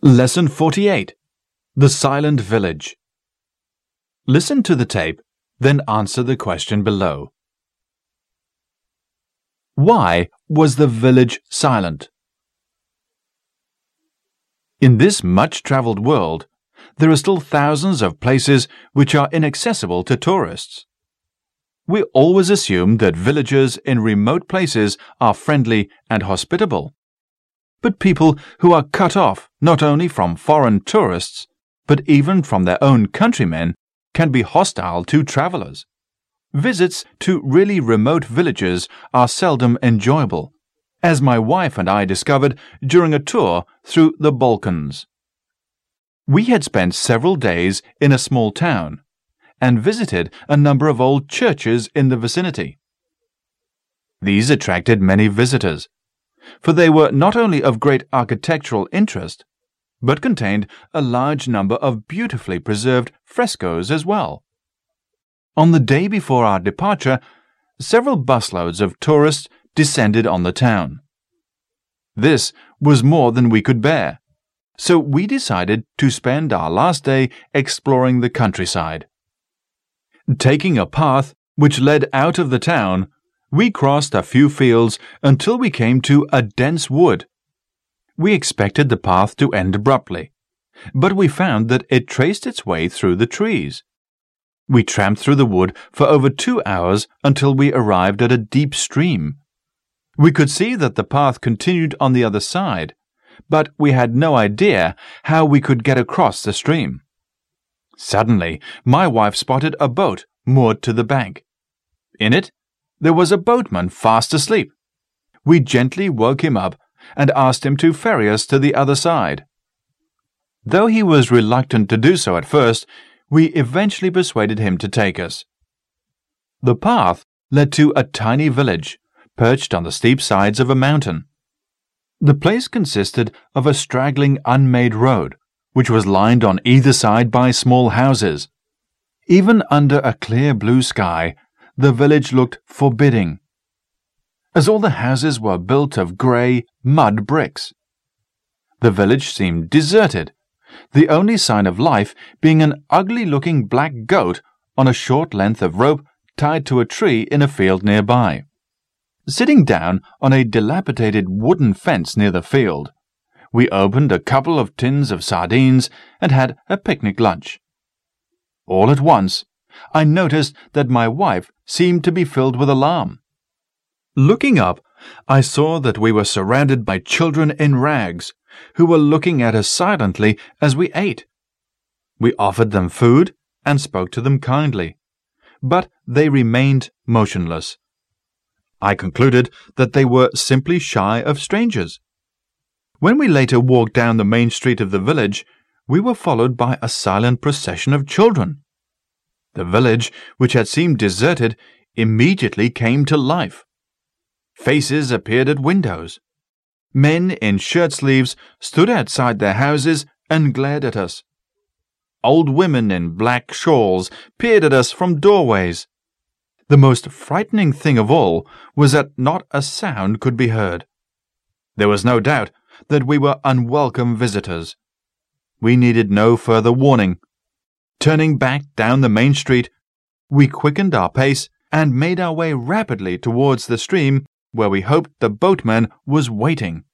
Lesson 48. The Silent Village. Listen to the tape, then answer the question below. Why was the village silent? In this much-traveled world, there are still thousands of places which are inaccessible to tourists. We always assume that villagers in remote places are friendly and hospitable. But people who are cut off not only from foreign tourists, but even from their own countrymen, can be hostile to travelers. Visits to really remote villages are seldom enjoyable, as my wife and I discovered during a tour through the Balkans. We had spent several days in a small town and visited a number of old churches in the vicinity. These attracted many visitors, for they were not only of great architectural interest, but contained a large number of beautifully preserved frescoes as well. On the day before our departure, several busloads of tourists descended on the town. This was more than we could bear, so we decided to spend our last day exploring the countryside. Taking a path which led out of the town, we crossed a few fields until we came to a dense wood. We expected the path to end abruptly, but we found that it traced its way through the trees. We tramped through the wood for over 2 hours until we arrived at a deep stream. We could see that the path continued on the other side, but we had no idea how we could get across the stream. Suddenly, my wife spotted a boat moored to the bank. In it, there was a boatman fast asleep. We gently woke him up and asked him to ferry us to the other side. Though he was reluctant to do so at first, we eventually persuaded him to take us. The path led to a tiny village, perched on the steep sides of a mountain. The place consisted of a straggling unmade road, which was lined on either side by small houses. Even under a clear blue sky, the village looked forbidding, as all the houses were built of grey mud bricks. The village seemed deserted, the only sign of life being an ugly-looking black goat on a short length of rope tied to a tree in a field nearby. Sitting down on a dilapidated wooden fence near the field, we opened a couple of tins of sardines and had a picnic lunch. All at once, I noticed that my wife seemed to be filled with alarm. Looking up, I saw that we were surrounded by children in rags, who were looking at us silently as we ate. We offered them food and spoke to them kindly, but they remained motionless. I concluded that they were simply shy of strangers. When we later walked down the main street of the village, we were followed by a silent procession of children. The village, which had seemed deserted, immediately came to life. Faces appeared at windows. Men in shirt-sleeves stood outside their houses and glared at us. Old women in black shawls peered at us from doorways. The most frightening thing of all was that not a sound could be heard. There was no doubt that we were unwelcome visitors. We needed no further warning. Turning back down the main street, we quickened our pace and made our way rapidly towards the stream where we hoped the boatman was waiting.